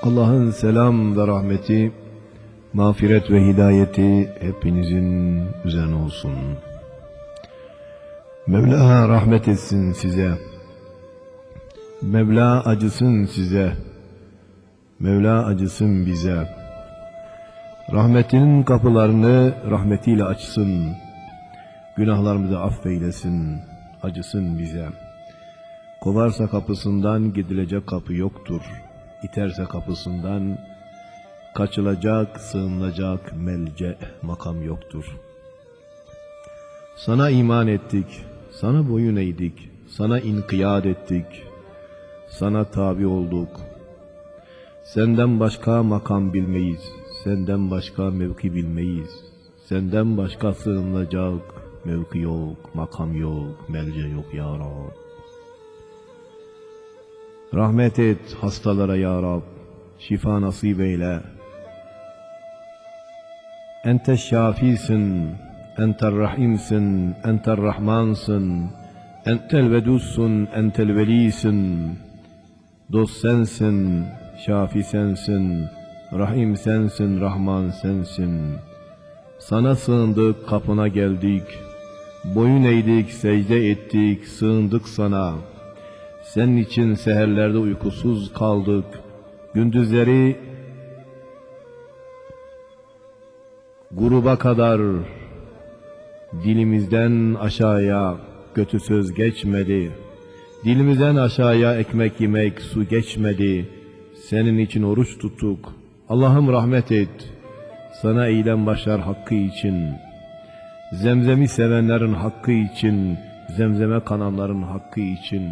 Allah'ın selam ve rahmeti, mağfiret ve hidayeti hepinizin üzerine olsun. Mevla rahmet etsin size. Mevla acısın size. Mevla acısın bize. Rahmetinin kapılarını rahmetiyle açsın. Günahlarımızı affeylesin. Acısın bize. Kovarsa kapısından gidilecek kapı yoktur. İterse kapısından kaçılacak, sığınılacak melce makam yoktur. Sana iman ettik, sana boyun eğdik, sana inkiyat ettik, sana tabi olduk. Senden başka makam bilmeyiz, senden başka mevki bilmeyiz, senden başka sığınılacak mevki yok, makam yok, melce yok ya Rab. Rahmet et hastalara ya Rab, şifa nasip eyle. Ente şafisin, entel rahimsin, entel rahmansın, entel vedussun, entel velisin. Dost sensin, şafi sensin, rahim sensin, rahman sensin. Sana sığındık, kapına geldik, boyun eğdik, secde ettik, sığındık sana. Senin için seherlerde uykusuz kaldık, gündüzleri gruba kadar dilimizden aşağıya kötü söz geçmedi. Dilimizden aşağıya ekmek yemek, su geçmedi. Senin için oruç tuttuk. Allah'ım rahmet et. Sana eğilen başlar hakkı için, zemzemi sevenlerin hakkı için, zemzeme kananların hakkı için.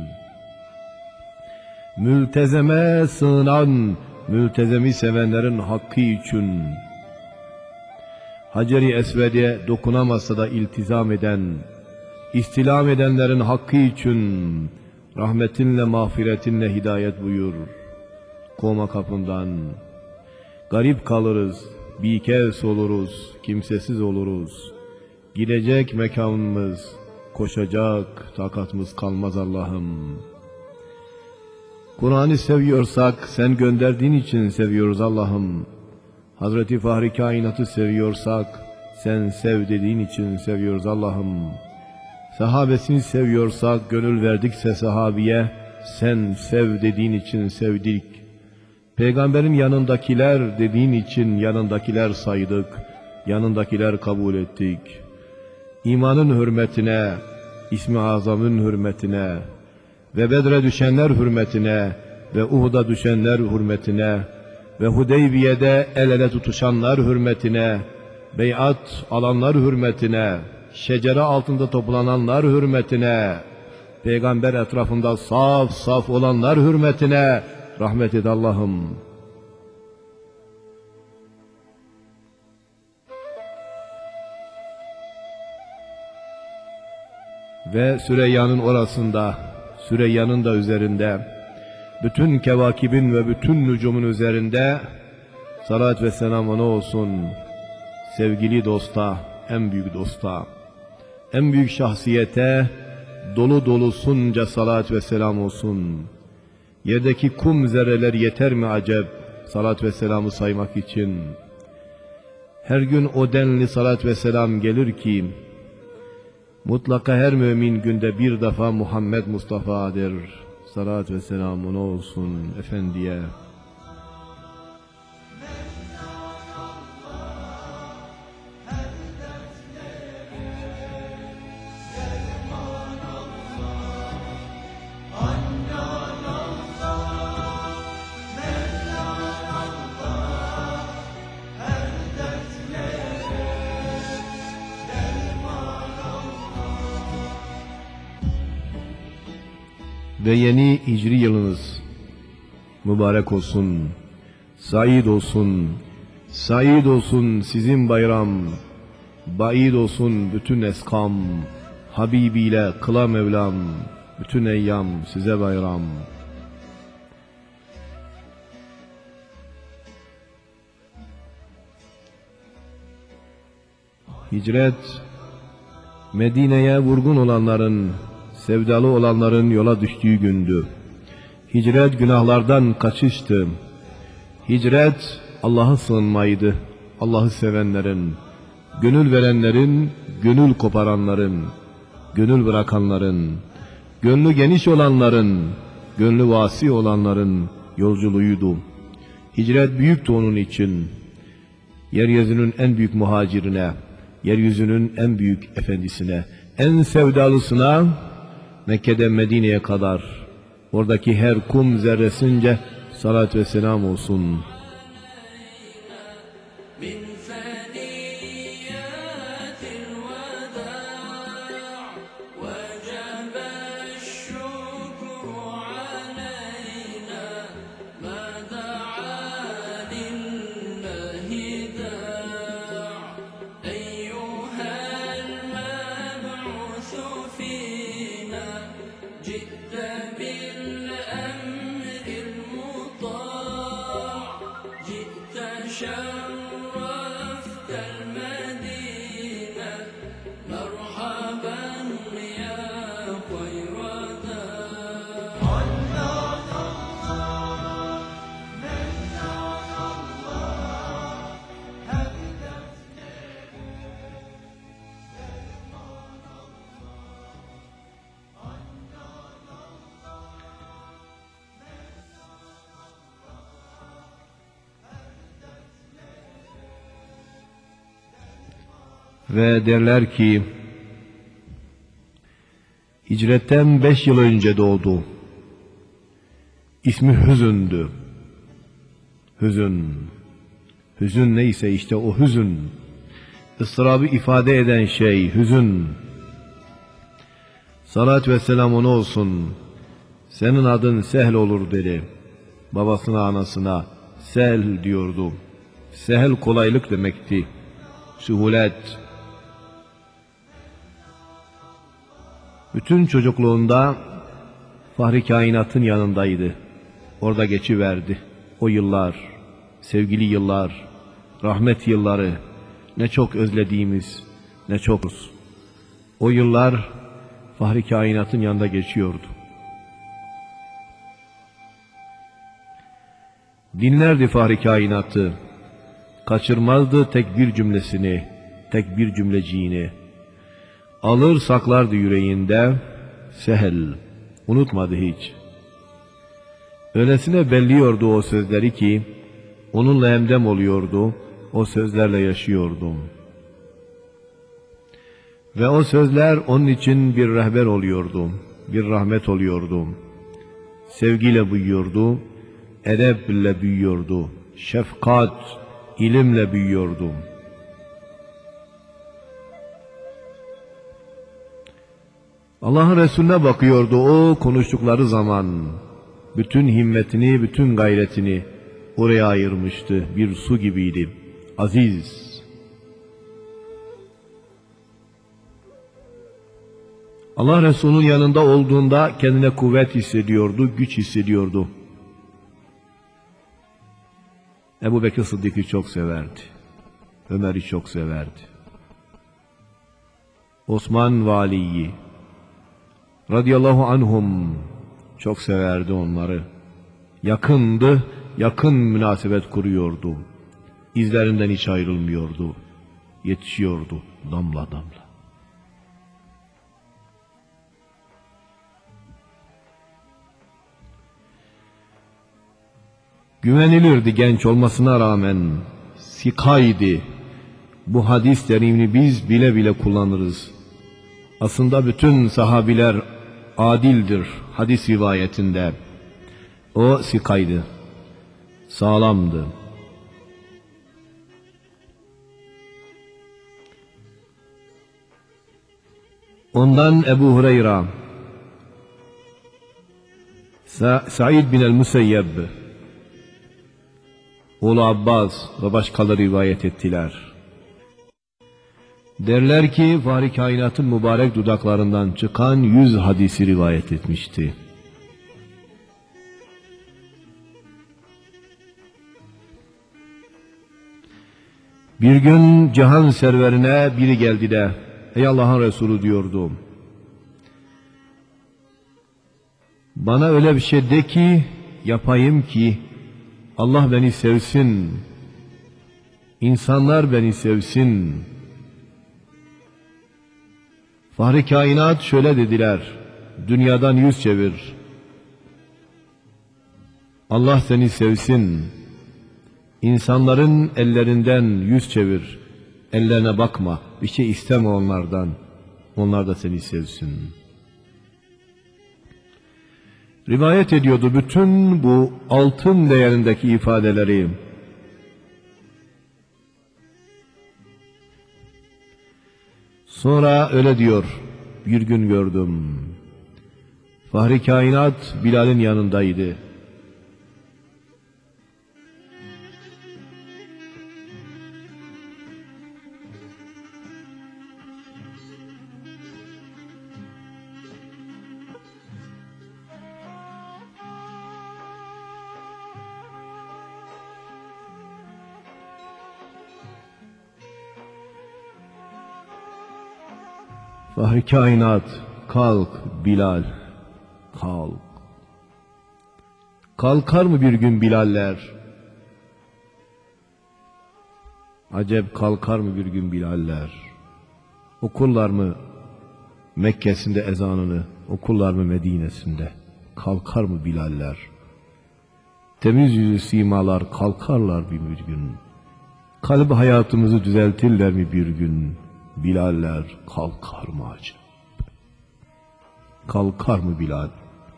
Mültezeme sığınan, mültezemi sevenlerin hakkı için. Hacer-i Esved'e dokunamasa da iltizam eden, istilam edenlerin hakkı için rahmetinle, mağfiretinle hidayet buyur. Kovma kapından, garip kalırız, bir kez oluruz, kimsesiz oluruz. Gidecek mekanımız, koşacak takatımız kalmaz Allah'ım. Kur'an'ı seviyorsak sen gönderdiğin için seviyoruz Allah'ım. Hazreti Fahri Kainat'ı seviyorsak sen sev dediğin için seviyoruz Allah'ım. Sahabesini seviyorsak gönül verdikse sahabiye sen sev dediğin için sevdik. Peygamberin yanındakiler dediğin için yanındakiler saydık, yanındakiler kabul ettik. İmanın hürmetine, İsmi Azam'ın hürmetine ve Bedre düşenler hürmetine ve Uhud'a düşenler hürmetine ve Hudeybiye'de el ele tutuşanlar hürmetine, beyat alanlar hürmetine, şecere altında toplananlar hürmetine, Peygamber etrafında saf saf olanlar hürmetine rahmet et Allah'ım. Ve Süreyya'nın orasında, Süreyya'nın da üzerinde, bütün kevakibin ve bütün nücumun üzerinde salat ve selam ona olsun. Sevgili dosta, en büyük dosta, en büyük şahsiyete dolu dolusunca salat ve selam olsun. Yerdeki kum zerreler yeter mi acep salat ve selamı saymak için? Her gün o denli salat ve selam gelir ki mutlaka her mümin günde bir defa Muhammed Mustafa'dır. Salat ve selam ona olsun efendiye. Ve yeni hicri yılınız mübarek olsun, said olsun, said olsun sizin bayram, baid olsun bütün eskam, Habibiyle kıla Mevlam, bütün eyyam size bayram. Hicret, Medine'ye vurgun olanların, sevdalı olanların yola düştüğü gündü. Hicret günahlardan kaçıştı. Hicret Allah'a sığınmaydı. Allah'ı sevenlerin, gönül verenlerin, gönül koparanların, gönül bırakanların, gönlü geniş olanların, gönlü vasi olanların yolculuğuydu. Hicret büyüktü onun için. Yeryüzünün en büyük muhacirine, yeryüzünün en büyük efendisine, en sevdalısına, Mekke'den Medine'ye kadar, oradaki her kum zerresince salat ve selam olsun. Ve derler ki, hicretten 5 yıl önce doğdu. İsmi Hüzün'dü. Hüzün. Hüzün neyse işte o hüzün. Israbı ifade eden şey hüzün. Salat ve selam ona olsun. Senin adın Sehl olur dedi. Babasına anasına Sehl diyordu. Sehl kolaylık demekti. Sühulet. Bütün çocukluğunda Fahri Kainat'ın yanındaydı. Orada geçiverdi. O yıllar, sevgili yıllar, rahmet yılları, ne çok özlediğimiz, ne çokuz. O yıllar Fahri Kainat'ın yanında geçiyordu. Dinlerdi Fahri Kainat'ı, kaçırmazdı tek bir cümlesini, tek bir cümleciğini. Alır saklardı yüreğinde, Sehl, unutmadı hiç. Öylesine belliyordu o sözleri ki, onunla hemdem oluyordu, o sözlerle yaşıyordu. Ve o sözler onun için bir rehber oluyordu, bir rahmet oluyordu. Sevgiyle büyüyordu, edeple büyüyordu, şefkat, ilimle büyüyordu. Allah'ın Resulüne bakıyordu o konuştukları zaman. Bütün himmetini, bütün gayretini oraya ayırmıştı. Bir su gibiydi. Aziz. Allah Resulü'nün yanında olduğunda kendine kuvvet hissediyordu, güç hissediyordu. Ebu Bekir Sıddık'ı çok severdi. Ömer'i çok severdi. Osman ve Ali'yi radıyallahu anhum çok severdi onları. Yakındı, yakın münasebet kuruyordu. İzlerinden hiç ayrılmıyordu. Yetişiyordu damla damla. Güvenilirdi genç olmasına rağmen. Sikaydı. Bu hadis terimini biz bile bile kullanırız. Aslında bütün sahabiler adildir hadis rivayetinde. O sikaydı. Sağlamdı. Ondan Ebu Hureyre, Sa'id bin el-Museyyeb, oğlu Abbas ve başkaları rivayet ettiler. Derler ki Fahri Kainat'ın mübarek dudaklarından çıkan 100 hadisi rivayet etmişti. Bir gün cihan serverine biri geldi de, ey Allah'ın Resulü diyordu, bana öyle bir şey de ki, yapayım ki, Allah beni sevsin, insanlar beni sevsin. Fahri kainat şöyle dediler, dünyadan yüz çevir. Allah seni sevsin, insanların ellerinden yüz çevir. Ellerine bakma, bir şey isteme onlardan, onlar da seni sevsin. Rivayet ediyordu bütün bu altın değerindeki ifadeleri. Sonra öyle diyor, bir gün gördüm. Fahri kainat Bilal'in yanındaydı. Fahri kainat, kalk Bilal, kalk. Kalkar mı bir gün Bilaller? Acep kalkar mı bir gün Bilaller? Okurlar mı Mekke'sinde ezanını, okurlar mı Medine'sinde? Kalkar mı Bilaller? Temiz yüzlü simalar kalkarlar bir gün. Kalbi hayatımızı düzeltirler mi bir gün? Bilaller kalkar mı acaba? Kalkar mı Bilal?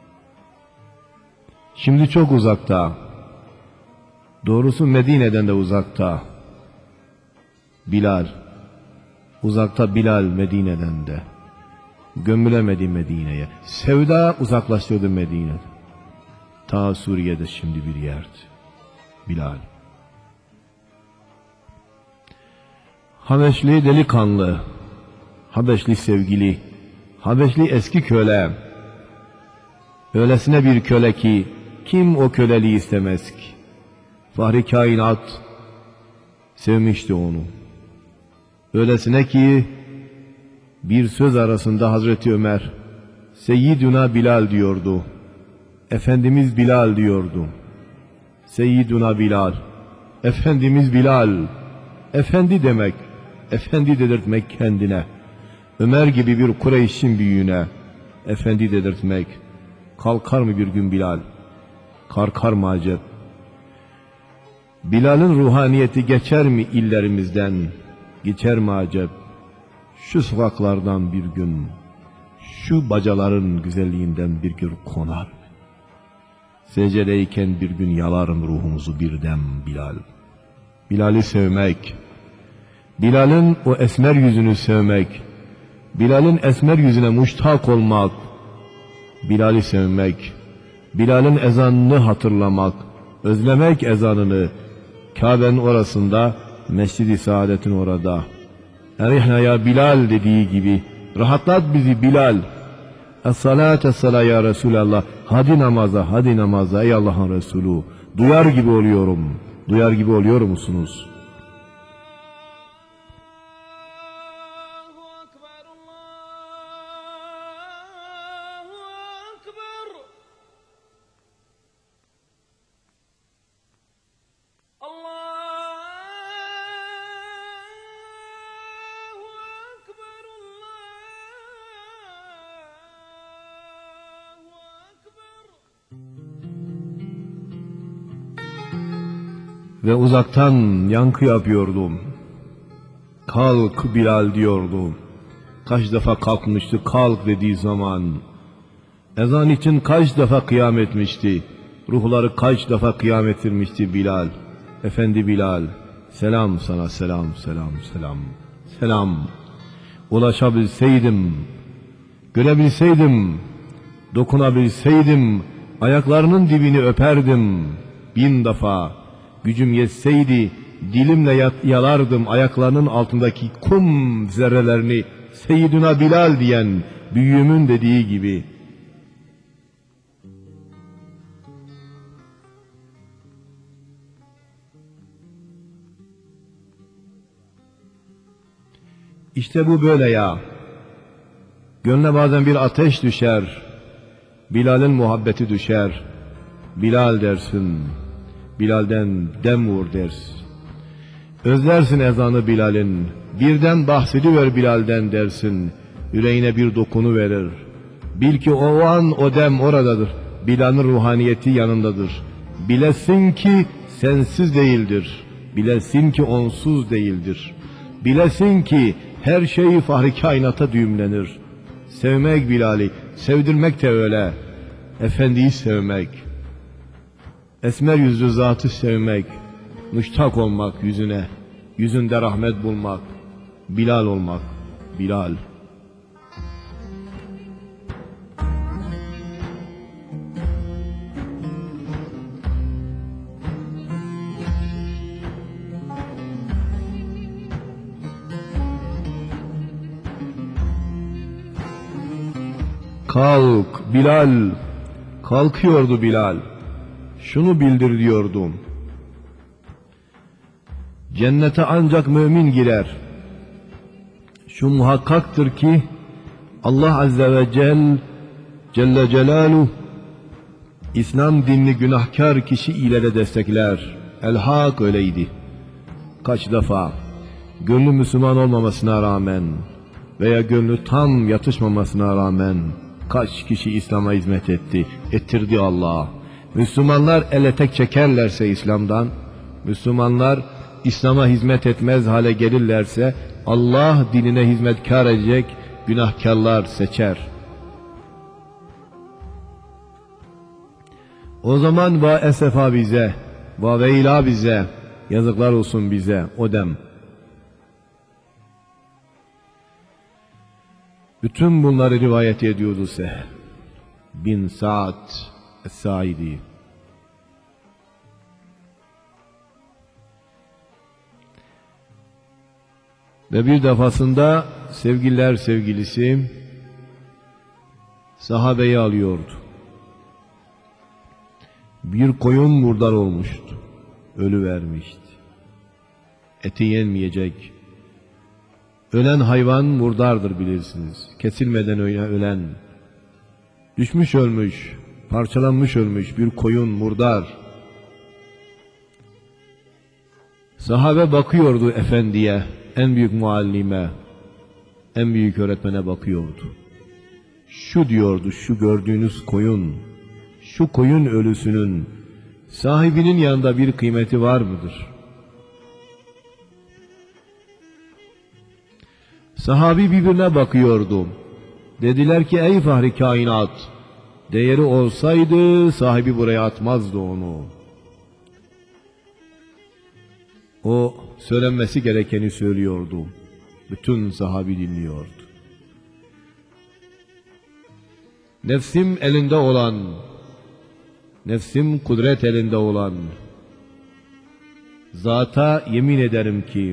Şimdi çok uzakta. Doğrusu Medine'den de uzakta. Bilal. Uzakta Bilal Medine'den de. Gömülemedi Medine'ye. Sevda uzaklaştırdı Medine'den. Ta Suriye'de şimdi bir yerdi. Bilal. Habeşli delikanlı, Habeşli sevgili, Habeşli eski köle. Öylesine bir köle ki kim o köleliği istemez ki? Fahri kainat sevmişti onu. Öylesine ki bir söz arasında Hazreti Ömer Seyyiduna Bilal diyordu. Efendimiz Bilal diyordu. Seyyiduna Bilal, Efendimiz Bilal. Efendi demek, efendi dedirtmek kendine. Ömer gibi bir Kureyş'in büyüğüne efendi dedirtmek. Kalkar mı bir gün Bilal? Kalkar mı acep? Bilal'in ruhaniyeti geçer mi illerimizden? Geçer mi acep? Şu sokaklardan bir gün, şu bacaların güzelliğinden bir gün konar mı? Secdedeyken bir gün yalarım ruhumuzu birden Bilal. Bilal'i sevmek, Bilal'in o esmer yüzünü sevmek, Bilal'in esmer yüzüne muştak olmak, Bilal'i sevmek, Bilal'in ezanını hatırlamak, özlemek ezanını, Kabe'nin orasında, Mescid-i Saadet'in orada. Erihna ya Bilal dediği gibi, rahatlat bizi Bilal. Es-salât es-salâ ya Resulallah, hadi namaza, hadi namaza ey Allah'ın Resulü. Duyar gibi oluyorum, duyar gibi oluyor musunuz? Ve uzaktan yankı yapıyordum. Kalk Bilal diyordu. Kaç defa kalkmıştı kalk dediği zaman. Ezan için kaç defa kıyam etmişti. Ruhları kaç defa kıyam ettirmişti Bilal. Efendi Bilal. Selam sana, selam, selam, selam. Selam. Ulaşabilseydim, görebilseydim, dokunabilseydim, ayaklarının dibini öperdim 1000 defa. Gücüm yetseydi dilimle yalardım ayaklarının altındaki kum zerrelerini, Seyyiduna Bilal diyen büyüğümün dediği gibi. İşte bu böyle ya. Gönle bazen bir ateş düşer. Bilal'in muhabbeti düşer. Bilal dersin. Bilal'den dem vur dersin. Özlersin ezanı Bilal'in, birden bahsediver Bilal'den dersin. Yüreğine bir dokunu verir. Bil ki o an o dem oradadır. Bilal'in ruhaniyeti yanındadır. Bilesin ki sensiz değildir. Bilesin ki onsuz değildir. Bilesin ki her şey Fahri Kainat'a düğümlenir. Sevmek Bilal'i, sevdirmek de öyle. Efendiyi sevmek, esmer yüzlü zatı sevmek, müştak olmak yüzüne, yüzünde rahmet bulmak, Bilal olmak, Bilal. Kalk Bilal, kalkıyordu Bilal. Şunu bildir diyordum. Cennete ancak mümin girer. Şu muhakkaktır ki Allah Azze ve Celle Celaluhu İslam dinini günahkar kişi ile de destekler. El-Hak öyleydi. Kaç defa gönlü Müslüman olmamasına rağmen veya gönlü tam yatışmamasına rağmen kaç kişi İslam'a hizmet etti, ettirdi Allah. Müslümanlar ele tek çekerlerse İslam'dan, Müslümanlar İslam'a hizmet etmez hale gelirlerse Allah dinine hizmetkar edecek günahkarlar seçer. O zaman va esefa bize, va veyla bize, yazıklar olsun bize o dem. Bütün bunları rivayet ediyordu Sehl bin Sa'd Es-Sa'idi. Ve bir defasında sevgililer sevgilisi sahabeyi alıyordu. Bir koyun murdar olmuştu. Ölü vermişti. Eti yenmeyecek. Ölen hayvan murdardır bilirsiniz. Kesilmeden ölen, düşmüş ölmüş, parçalanmış ölmüş bir koyun murdar. Sahabe bakıyordu efendiye, en büyük muallime, en büyük öğretmene bakıyordu. Şu diyordu, şu gördüğünüz koyun, şu koyun ölüsünün sahibinin yanında bir kıymeti var mıdır? Sahabi birbirine bakıyordu. Dediler ki ey Fahri Kainat, değeri olsaydı sahibi buraya atmazdı onu. O söylenmesi gerekeni söylüyordu. Bütün sahabi dinliyordu. Nefsim elinde olan, nefsim kudret elinde olan zata yemin ederim ki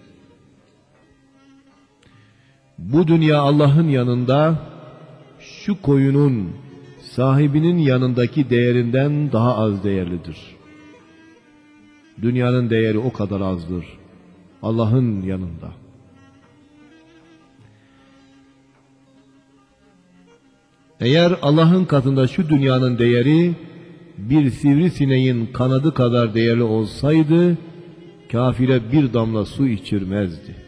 bu dünya Allah'ın yanında şu koyunun sahibinin yanındaki değerinden daha az değerlidir. Dünyanın değeri o kadar azdır Allah'ın yanında. Eğer Allah'ın katında şu dünyanın değeri bir sivrisineğin kanadı kadar değerli olsaydı kafire bir damla su içirmezdi.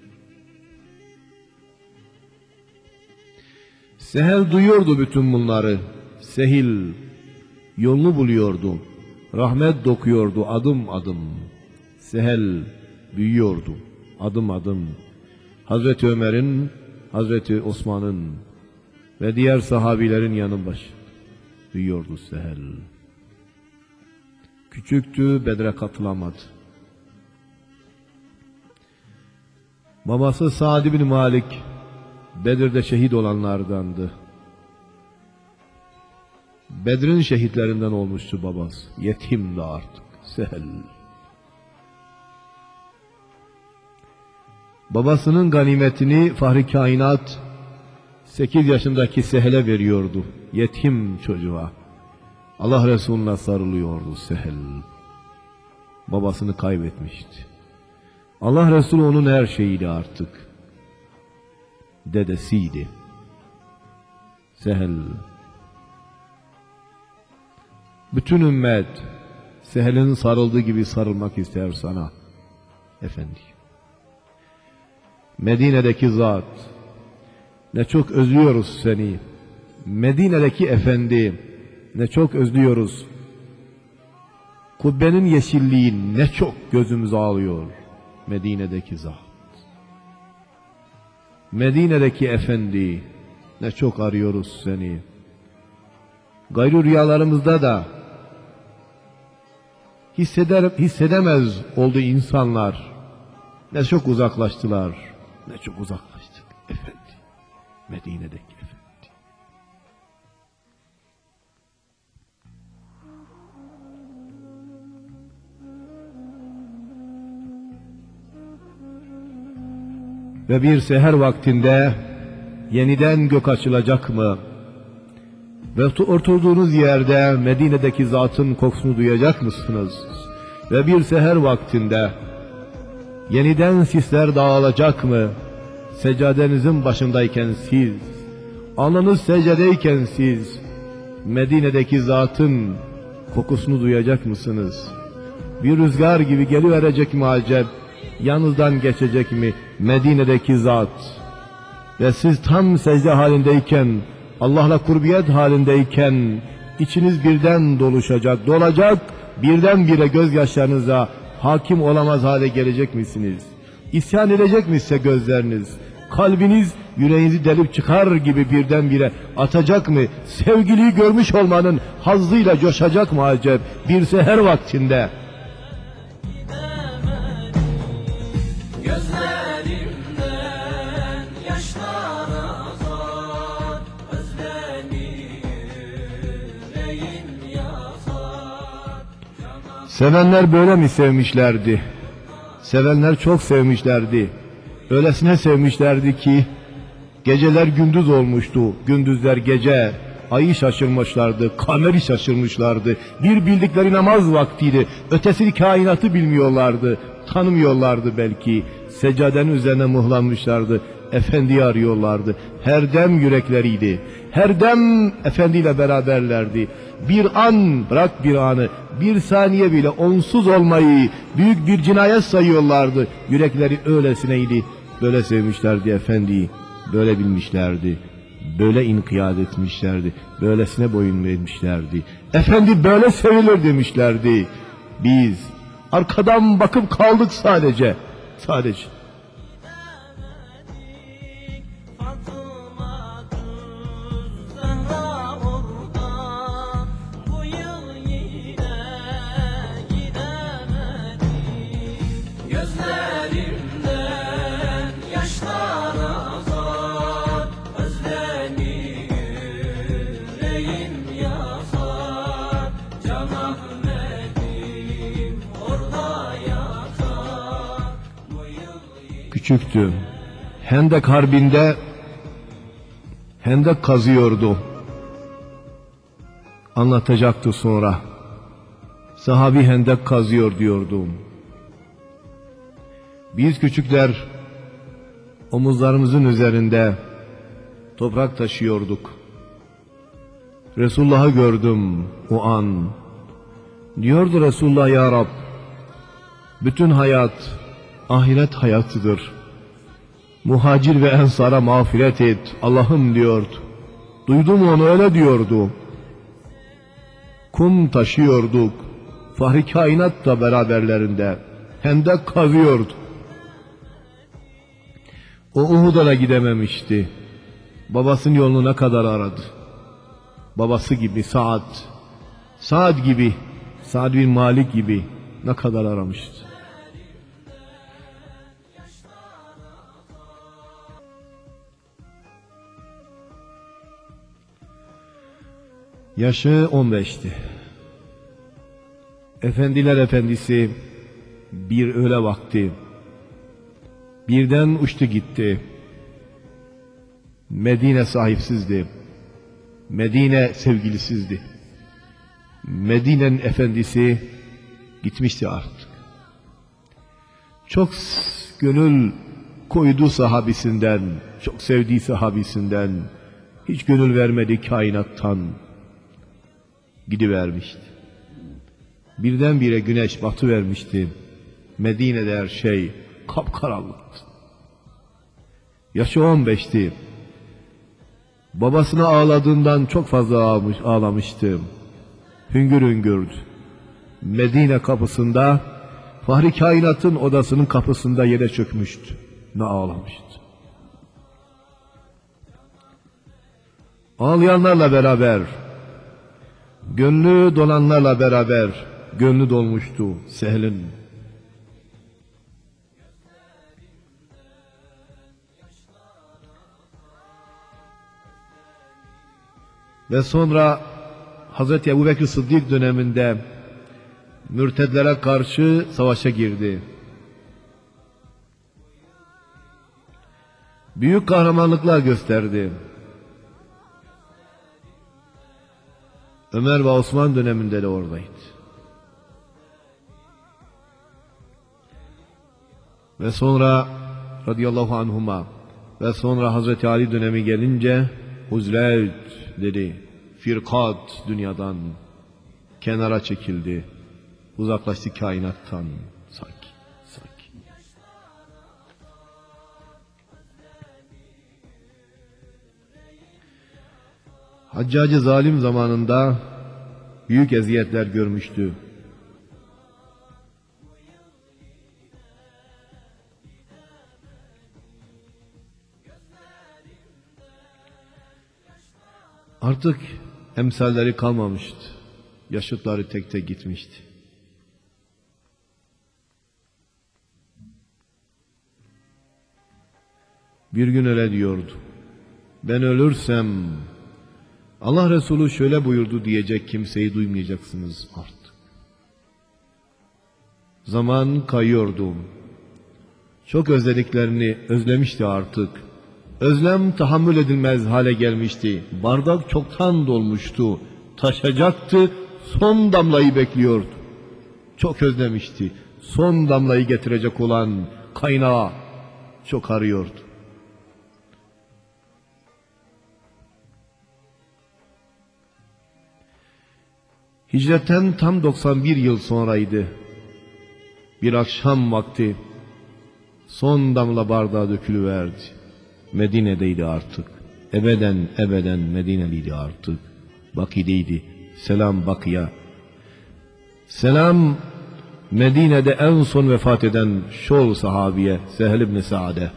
Sehl duyuyordu bütün bunları. Sehl yolunu buluyordu. Rahmet dokuyordu adım adım. Sehl büyüyordu adım adım. Hazreti Ömer'in, Hazreti Osman'ın ve diğer sahabilerin yanı başı büyüyordu Sehl. Küçüktü, Bedre katılamadı. Babası Sa'd bin Malik Bedir'de şehit olanlardandı. Bedir'in şehitlerinden olmuştu babası. Yetimdi artık Sehl. Babasının ganimetini Fahri Kainat 8 yaşındaki Sehl'e veriyordu. Yetim çocuğa. Allah Resulü'ne sarılıyordu Sehl. Babasını kaybetmişti. Allah Resulü onun her şeyiydi artık. Dedesiydi. Sehl. Bütün ümmet Sehel'in sarıldığı gibi sarılmak ister sana efendi. Medine'deki zat, ne çok özlüyoruz seni. Medine'deki efendi, ne çok özlüyoruz. Kubbenin yeşilliği ne çok gözümüz ağlıyor. Medine'deki zat, Medine'deki efendi, ne çok arıyoruz seni. Gayrı rüyalarımızda da hissedemez oldu insanlar. Ne çok uzaklaştılar, ne çok uzaklaştık efendi. Medine'deki efendi. Ve bir seher vaktinde yeniden gök açılacak mı? Ve oturduğunuz yerde Medine'deki zatın kokusunu duyacak mısınız? Ve bir seher vaktinde yeniden sisler dağılacak mı? Seccadenizin başındayken siz, alnınız secdedeyken siz, Medine'deki zatın kokusunu duyacak mısınız? Bir rüzgar gibi geliverecek mi acep? Yanınızdan geçecek mi Medine'deki zat? Ve siz tam secde halindeyken, Allah'la kurbiyet halindeyken, içiniz birden dolacak, birdenbire gözyaşlarınıza hakim olamaz hale gelecek misiniz? İsyan edecek mi size gözleriniz? Kalbiniz yüreğinizi delip çıkar gibi birdenbire atacak mı? Sevgiliyi görmüş olmanın hazzıyla coşacak mı acep bir seher vaktinde? Sevenler böyle mi sevmişlerdi? Sevenler çok sevmişlerdi. Öylesine sevmişlerdi ki geceler gündüz olmuştu, gündüzler gece. Ayı şaşırmışlardı, kameri şaşırmışlardı. Bir bildikleri namaz vaktiydi. Ötesi kainatı bilmiyorlardı, tanımıyorlardı belki. Seccadenin üzerine mıhlanmışlardı. Efendiyi arıyorlardı. Her dem yürekleriydi. Her dem efendiyle beraberlerdi. Bir an, bırak bir anı, bir saniye bile onsuz olmayı büyük bir cinayet sayıyorlardı. Yürekleri öylesineydi. Böyle sevmişlerdi efendiyi. Böyle bilmişlerdi. Böyle inkiyat etmişlerdi. Böylesine boyun vermişlerdi. Efendi böyle sevilir demişlerdi. Biz arkadan bakıp kaldık sadece. Sadece. Küçüktü. Hendek Harbi'nde hendek kazıyordu. Anlatacaktı sonra. Sahabi hendek kazıyor diyordu. Biz küçükler omuzlarımızın üzerinde toprak taşıyorduk. Resulullah'ı gördüm o an. Diyordu Resulullah, ya Rab, bütün hayat ahiret hayatıdır. Muhacir ve ensara mağfiret et Allah'ım diyordu. Duydum onu, öyle diyordu. Kum taşıyorduk. Fahri kainat da beraberlerinde. Hendek kazıyordu. O Uhud'a da gidememişti. Babasının yolunu ne kadar aradı. Babası gibi Sa'd gibi, Sa'd bin Malik gibi ne kadar aramıştı. Yaşı 15'ti. Efendiler efendisi bir öğle vakti birden uçtu gitti. Medine sahipsizdi. Medine sevgilisizdi. Medine'nin efendisi gitmişti artık. Çok gönül koydu sahabisinden, çok sevdiği sahabisinden, hiç gönül vermedi kainattan, gidivermişti. Birdenbire güneş batıvermişti. Medine'de her şey kapkaranlıktı. Yaşı 15'ti. Babasına ağladığından çok fazla ağlamıştı. Hüngür hüngürdü. Medine kapısında, Fahri Kainat'ın odasının kapısında yere çökmüştü. Ne ağlamıştı. Ağlayanlarla beraber, gönlü dolanlarla beraber gönlü dolmuştu Sehl'in. Ve sonra Hz. Ebubekir Sıddık döneminde mürtedlere karşı savaşa girdi. Büyük kahramanlıklar gösterdi. Ömer ve Osman döneminde de oradaydı. Ve sonra radıyallahu anhuma ve sonra Hazreti Ali dönemi gelince Huzlet dedi. Firkat dünyadan kenara çekildi. Uzaklaştı kainattan sanki. Haccacı zalim zamanında büyük eziyetler görmüştü. Artık emsalleri kalmamıştı. Yaşıtları tek tek gitmişti. Bir gün öyle diyordu. Ben ölürsem Allah Resulü şöyle buyurdu diyecek kimseyi duymayacaksınız artık. Zaman kayıyordu. Çok özlediklerini özlemişti artık. Özlem tahammül edilmez hale gelmişti. Bardak çoktan dolmuştu. Taşacaktı. Son damlayı bekliyordu. Çok özlemişti. Son damlayı getirecek olan kaynağı çok arıyordu. Hicretten tam 91 yıl sonraydı. Bir akşam vakti son damla bardağı dökülüverdi. Medine'deydi artık. Ebeden Medineliydi artık. Baki'deydi. Selam Bakı'ya. Selam Medine'de en son vefat eden şol sahabiye Sehl ibn Sa'de.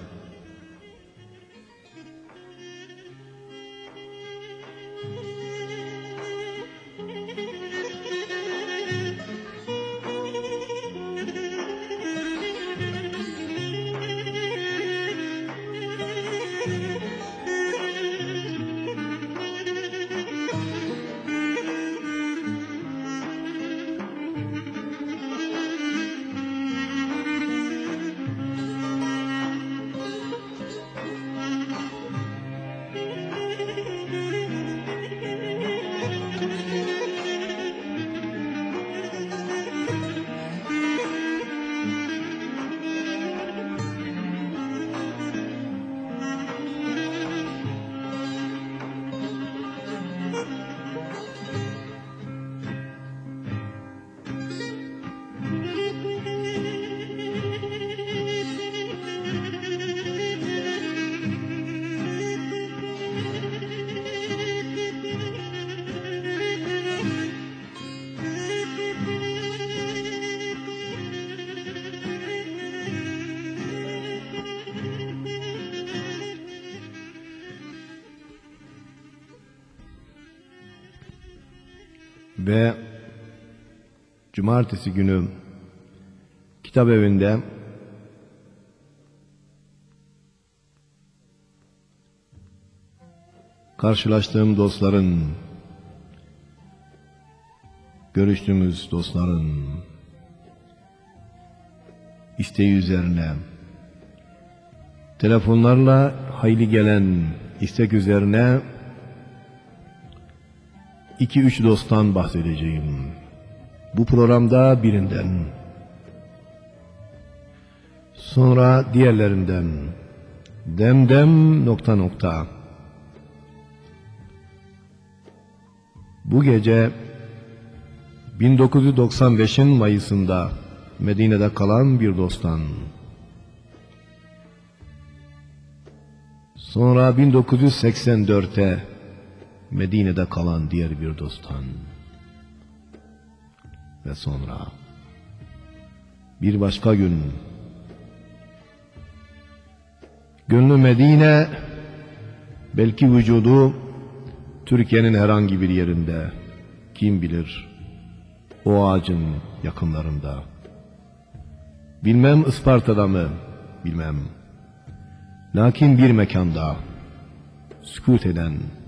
Ve cumartesi günü kitap evinde karşılaştığım dostların, görüştüğümüz dostların isteği üzerine, telefonlarla hayli gelen istek üzerine 2-3 dosttan bahsedeceğim. Bu programda birinden, sonra diğerlerinden, demdem nokta nokta. Bu gece 1995'in Mayıs'ında Medine'de kalan bir dosttan. Sonra 1984'te Medine'de kalan diğer bir dosttan. Ve sonra bir başka gün gönlü Medine, belki vücudu Türkiye'nin herhangi bir yerinde, kim bilir o ağacın yakınlarında. Bilmem Isparta'da mı, bilmem. Lakin bir mekanda sükût eden,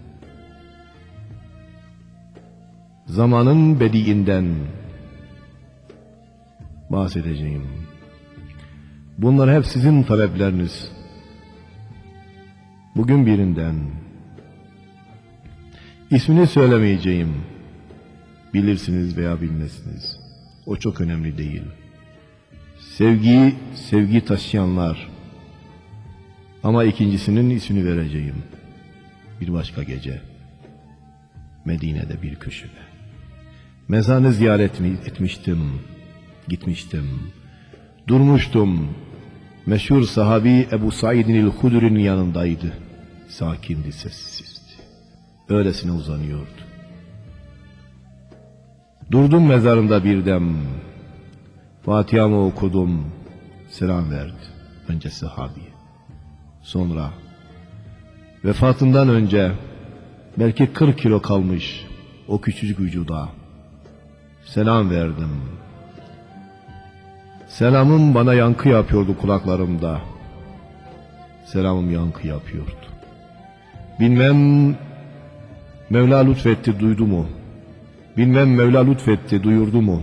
zamanın bediinden bahsedeceğim. Bunlar hep sizin talepleriniz. Bugün birinden, ismini söylemeyeceğim. Bilirsiniz veya bilmezsiniz. O çok önemli değil. Sevgi taşıyanlar. Ama ikincisinin ismini vereceğim. Bir başka gece, Medine'de bir köşede. Mezarını ziyaret etmiştim, gitmiştim. Durmuştum. Meşhur sahabi Ebu Said'in el-Hudri'nin yanındaydı. Sakindi, sessizdi. Öylesine uzanıyordu. Durdum mezarında birdem. Fatiha'mı okudum. Selam verdi. Önce sahabiye. Sonra vefatından önce belki 40 kilo kalmış o küçücük vücuda selam verdim. Selamım bana yankı yapıyordu kulaklarımda. Selamım yankı yapıyordu. Bilmem Mevla lütfetti, duydu mu? Bilmem Mevla lütfetti, duyurdu mu?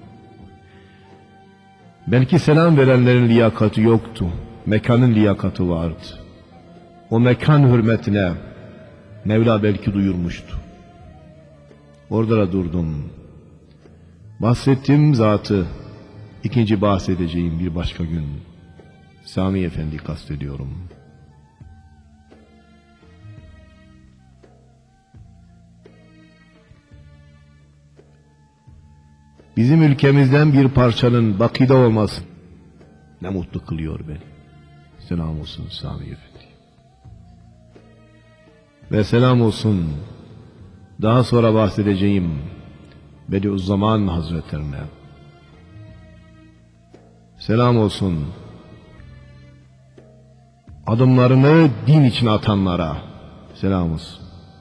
Belki selam verenlerin liyakati yoktu. Mekanın liyakati vardı. O mekan hürmetine Mevla belki duyurmuştu. Orada da durdum. Bahsettiğim zatı ikinci bahsedeceğim bir başka gün. Sami Efendi kastediyorum. Bizim ülkemizden bir parçanın Bakü'de olması ne mutlu kılıyor beni. Selam olsun Sami Efendi. Ve selam olsun daha sonra bahsedeceğim Bediüzzaman Hazretlerine. Selam olsun adımlarını din için atanlara. Selam olsun.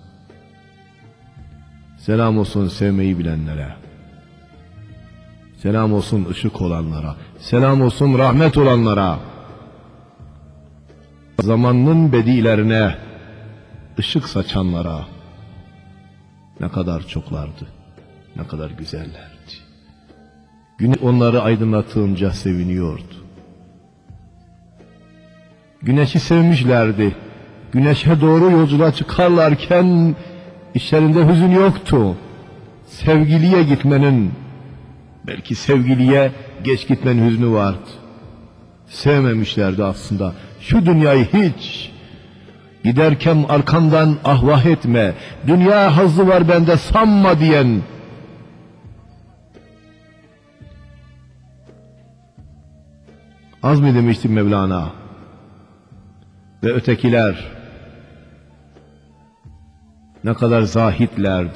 Selam olsun sevmeyi bilenlere. Selam olsun ışık olanlara. Selam olsun rahmet olanlara. Zamanın bedilerine ışık saçanlara. Ne kadar çoklardı, ne kadar güzellerdi. Güneş onları aydınlatınca seviniyordu. Güneşi sevmişlerdi. Güneşe doğru yolculuğa çıkarlarken işlerinde hüzün yoktu. Sevgiliye gitmenin, belki sevgiliye geç gitmenin hüznü vardı. Sevmemişlerdi aslında. Şu dünyayı hiç. Giderken arkandan ahvah etme. Dünya hazzı var bende sanma diyen. Az mı demişti Mevlana? Ve ötekiler ne kadar zahitlerdi.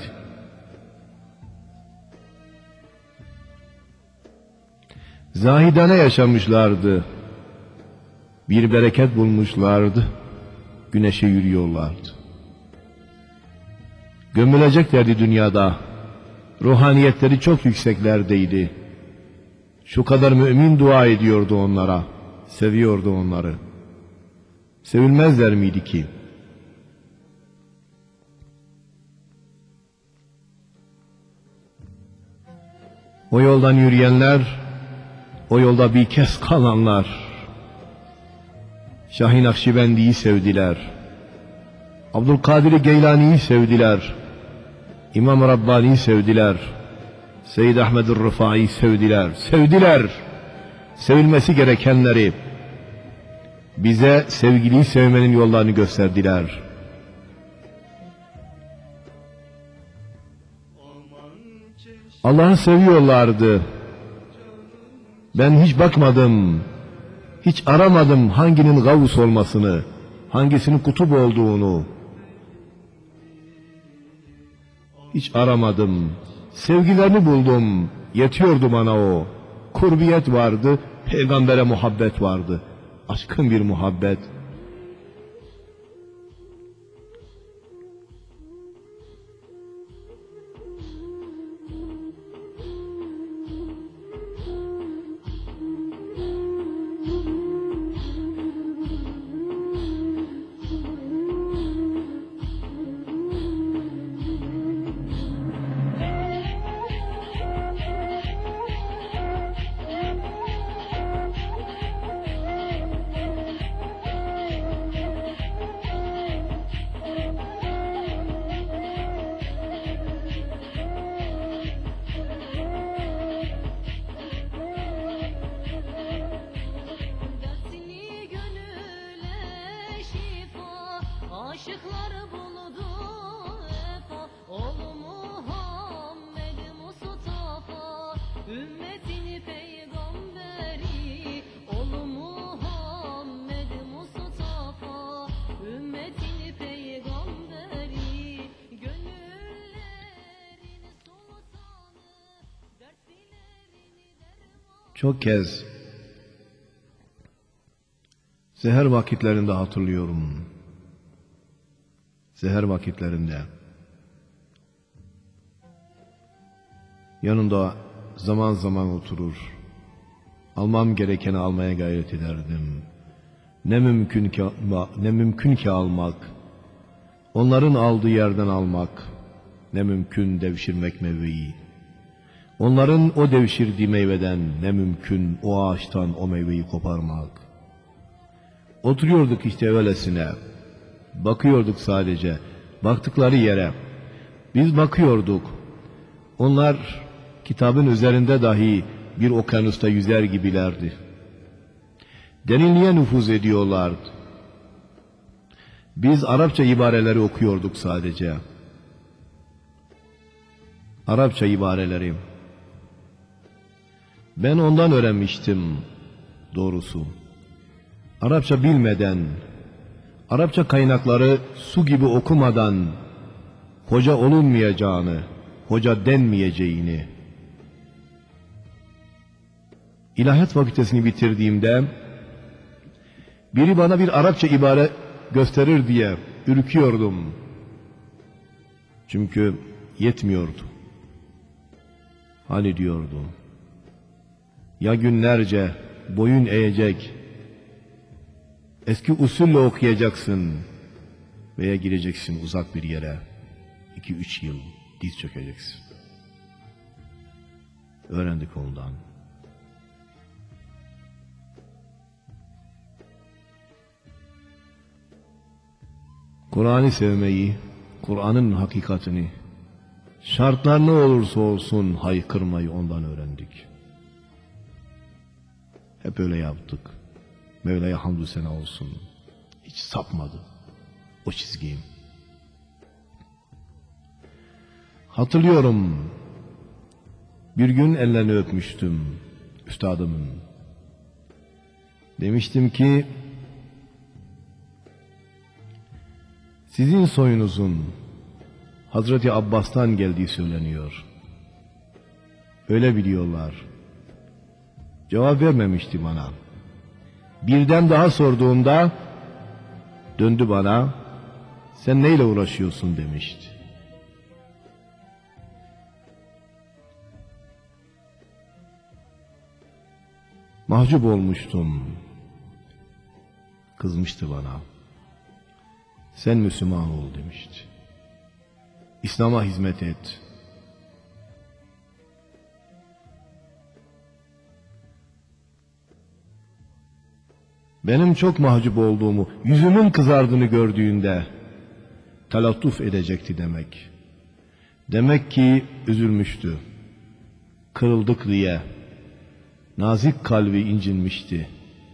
Zahidane yaşamışlardı. Bir bereket bulmuşlardı. Güneşe yürüyorlardı. Gömüleceklerdi dünyada. Ruhaniyetleri çok yükseklerdeydi. Şu kadar mümin dua ediyordu onlara. Seviyordu onları. Sevilmezler miydi ki? O yoldan yürüyenler, o yolda bir kez kalanlar, Şah-ı Nakşibendi'yi sevdiler. Abdülkadir Geylani'yi sevdiler. İmam Rabbani'yi sevdiler. Seyyid Ahmed Rıfai'yi sevdiler. Sevdiler. Sevilmesi gerekenleri. Bize sevgiliyi sevmenin yollarını gösterdiler. Allah'ı seviyorlardı. Ben hiç bakmadım, hiç aramadım hanginin gavus olmasını, hangisinin kutup olduğunu. Hiç aramadım. Sevgilerini buldum, yetiyordu bana o. Kurbiyet vardı, peygambere muhabbet vardı. Aşkın bir muhabbet. Aşıklar buldu vefa, ol Muhammed Mustafa, ümmetini peygamberi, ol Muhammed Mustafa, ümmetini peygamberi, gönüllerin sultanı, dertlilerini derman. Çok kez seher vakitlerinde hatırlıyorum. Seher vakitlerinde yanında zaman zaman oturur, almam gerekeni almaya gayret ederdim. Ne mümkün ki almak, onların aldığı yerden almak, ne mümkün devşirmek meyveyi. Onların o devşirdiği meyveden ne mümkün o ağaçtan o meyveyi koparmak. Oturuyorduk işte öylesine. Bakıyorduk sadece, baktıkları yere. Biz bakıyorduk. Onlar kitabın üzerinde dahi bir okyanusta yüzer gibilerdi. Derinliğe nüfuz ediyorlardı. Biz Arapça ibareleri okuyorduk sadece. Arapça ibareleri. Ben ondan öğrenmiştim doğrusu. Arapça bilmeden, Arapça kaynakları su gibi okumadan hoca olunmayacağını, hoca denmeyeceğini. İlahiyat fakültesini bitirdiğimde biri bana bir Arapça ibare gösterir diye ürküyordum. Çünkü yetmiyordu. Hani diyordu, ya günlerce boyun eğecek, eski usulle okuyacaksın veya gireceksin uzak bir yere, 2-3 yıl diz çökeceksin. Öğrendik ondan. Kur'an'ı sevmeyi, Kur'an'ın hakikatini, şartlar ne olursa olsun haykırmayı ondan öğrendik. Hep öyle yaptık. Mevla'ya hamdü sena olsun. Hiç sapmadı o çizgim. Hatırlıyorum, bir gün ellerini öpmüştüm üstadımın. Demiştim ki, sizin soyunuzun Hazreti Abbas'tan geldiği söyleniyor. Öyle biliyorlar. Cevap vermemişti bana. Birden daha sorduğumda döndü bana, sen neyle uğraşıyorsun demişti. Mahcup olmuştum. Kızmıştı bana. Sen Müslüman ol demişti. İslam'a hizmet et. Benim çok mahcup olduğumu, yüzümün kızardığını gördüğünde talattuf edecekti demek. Demek ki üzülmüştü. Kırıldık diye. Nazik kalbi incinmişti.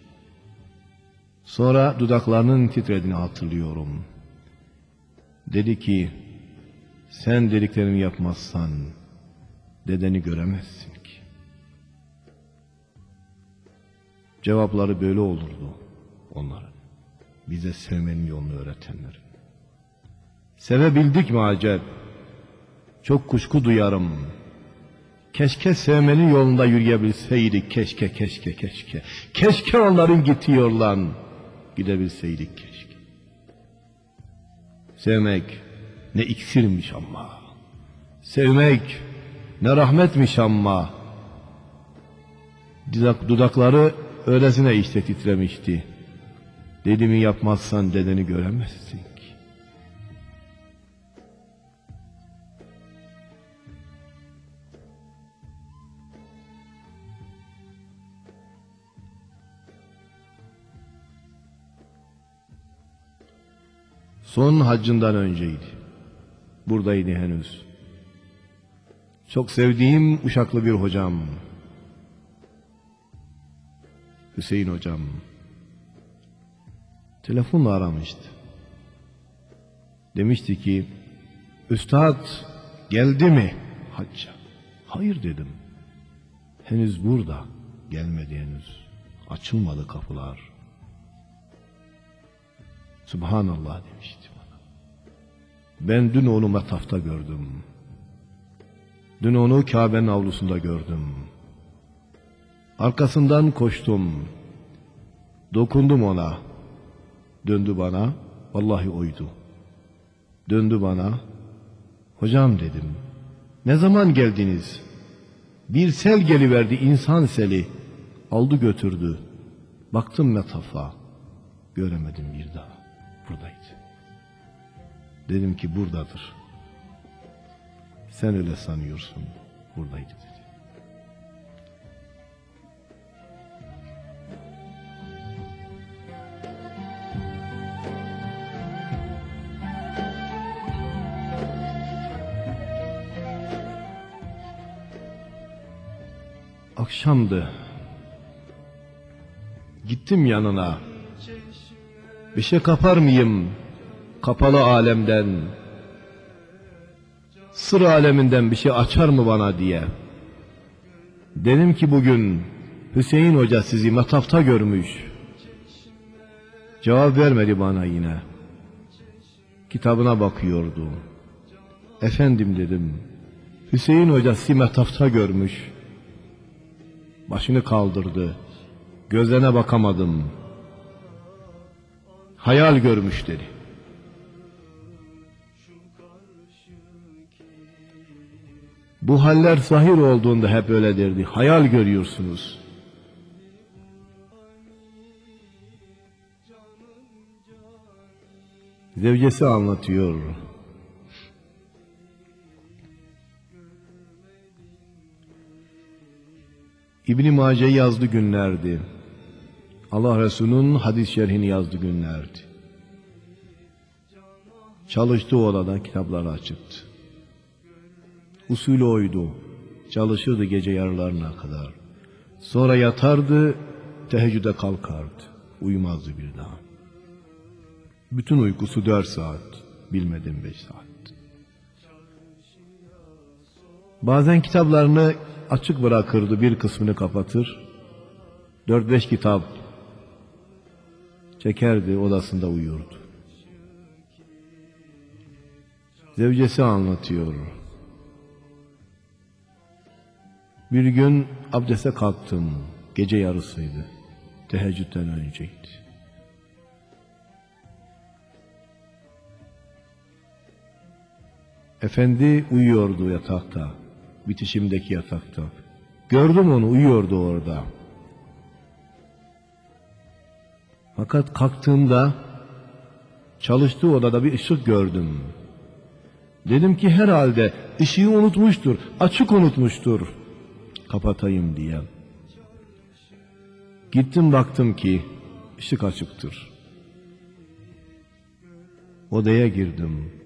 Sonra dudaklarının titrediğini hatırlıyorum. Dedi ki, sen dediklerimi yapmazsan dedeni göremezsin ki. Cevapları böyle olurdu onların. Bize sevmenin yolunu öğretenlerin. Sevebildik mi acep? Çok kuşku duyarım. Keşke sevmenin yolunda yürüyebilseydik, keşke, keşke, keşke. Keşke onların gittiği yoldan gidebilseydik, keşke. Sevmek ne iksirmiş ama. Sevmek ne rahmetmiş ama. Dudakları öylesine işte titremişti. Dediğimi yapmazsan dedeni göremezsin ki. Son haccından önceydi. Buradaydı henüz. Çok sevdiğim Uşaklı bir hocam. Hüseyin hocam. Telefonla aramıştı. Demişti ki, Üstad geldi mi hacca? Hayır dedim. Henüz burada. Gelmedi henüz. Açılmadı kapılar. Subhanallah demişti bana. Ben dün onu matafta gördüm. Dün onu Kabe'nin avlusunda gördüm. Arkasından koştum. Dokundum ona. Döndü bana. Vallahi oydu. Döndü bana. Hocam dedim. Ne zaman geldiniz? Bir sel geliverdi, insan seli. Aldı götürdü. Baktım metafa. Göremedim bir daha. Buradaydı. Dedim ki buradadır. Sen öyle sanıyorsun. Buradaydı dedi. Akşamdı. Gittim yanına. Bir şey kapar mıyım kapalı alemden? Sır aleminden bir şey açar mı bana diye. Dedim ki bugün Hüseyin Hoca sizi matafta görmüş. Cevap vermedi bana yine. Kitabına bakıyordu. Efendim dedim. Hüseyin Hoca sizi matafta görmüş. Başını kaldırdı. Gözlerine bakamadım. Hayal görmüş dedi. Bu haller zahir olduğunda hep öyle derdi. Hayal görüyorsunuz. Zevcesi anlatıyor. İbn-i Mace'yi yazdı günlerdi. Allah Resulü'nün hadis şerhini yazdı günlerdi. Çalıştı o odada, kitapları açıktı. Usulü oydu. Çalışırdı gece yarılarına kadar. Sonra yatardı, teheccüde kalkardı. Uyumazdı bir daha. Bütün uykusu 4 saat, bilmedim 5 saat. Bazen kitaplarını açık bırakırdı, bir kısmını kapatır. 4-5 kitap çekerdi, odasında uyurdu. Zevcesi anlatıyor. Bir gün abdeste kalktım. Gece yarısıydı. Teheccüden önceydi. Efendi uyuyordu yatakta. Bitişimdeki yatakta. Gördüm onu, uyuyordu orada. Fakat kalktığımda çalıştığı odada bir ışık gördüm. Dedim ki herhalde ışığı unutmuştur, açık unutmuştur. Kapatayım diye. Gittim baktım ki ışık açıktır. Odaya girdim.